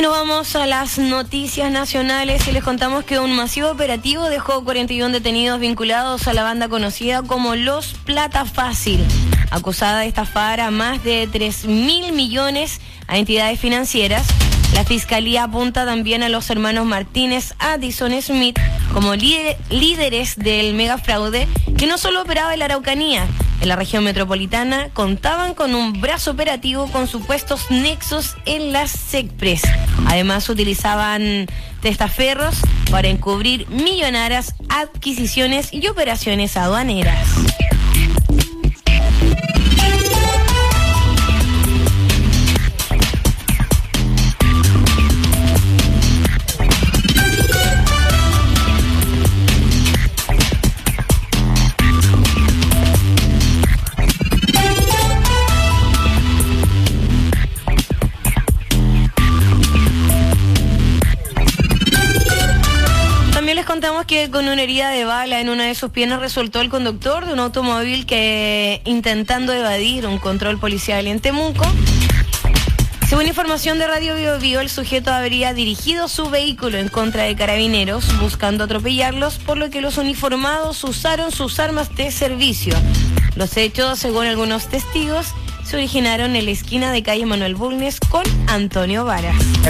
nos vamos a las noticias nacionales y les contamos que un masivo operativo dejó 41 detenidos vinculados a la banda conocida como Los Plata Fácil, acusada de estafar a más de 3.000 millones a entidades financieras. La Fiscalía apunta también a los hermanos Martínez Addison Smith como líderes del megafraude, que no solo operaba en la Araucanía. En la región metropolitana contaban con un brazo operativo con supuestos nexos en las SECPRES. Además utilizaban testaferros para encubrir millonarias adquisiciones y operaciones aduaneras. Contamos que con una herida de bala en una de sus piernas resultó el conductor de un automóvil que, intentando evadir un control policial en Temuco. Según información de Radio Bio Bio, el sujeto habría dirigido su vehículo en contra de carabineros buscando atropellarlos, por lo que los uniformados usaron sus armas de servicio. Los hechos, según algunos testigos, se originaron en la esquina de calle Manuel Bulnes con Antonio Varas.